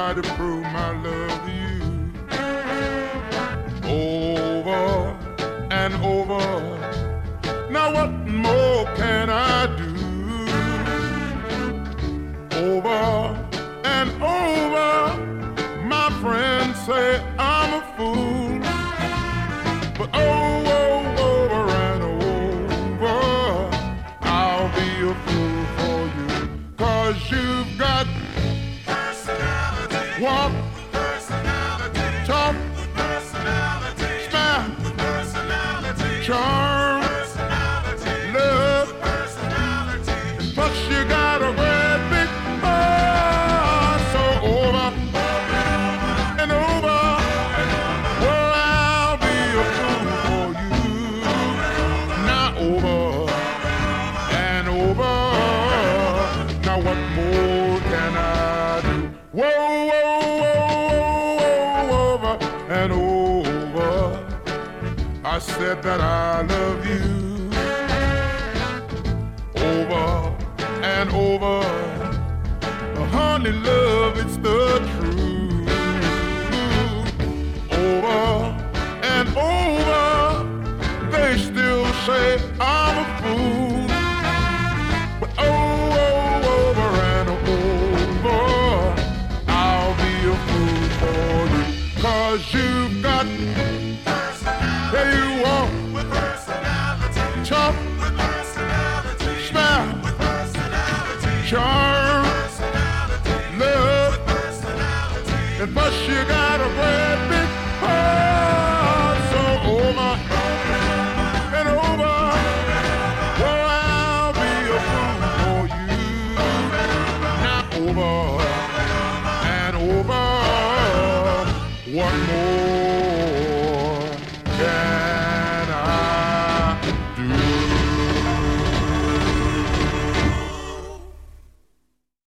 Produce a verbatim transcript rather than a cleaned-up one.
try to prove my love to you over and over. Now what more can I do? Over and over, my friends say I'm a fool, but oh, oh, over and over, I'll be a fool for you, 'cause you've got personality, walk, personality, talk, personality, smile, personality, charm, personality, love, personality, and plus you got a great big heart. So over and over, well, I'll be a fool for you. Now over and over, now what more can I do? Whoa, whoa, whoa, whoa, over and over, I said that I love you. Over and over, honey, love, it's the truth. Over and over, they still say I'm a fool, but oh, oh, over and over, I'll be a fool for you, 'cause you've got personality, there you are, with personality, talk, with personality, smile, with personality, charm, personality, love, with personality, and plus you got a great big heart. So over and over, well, I'll be a fool for you. Now over and over, what more can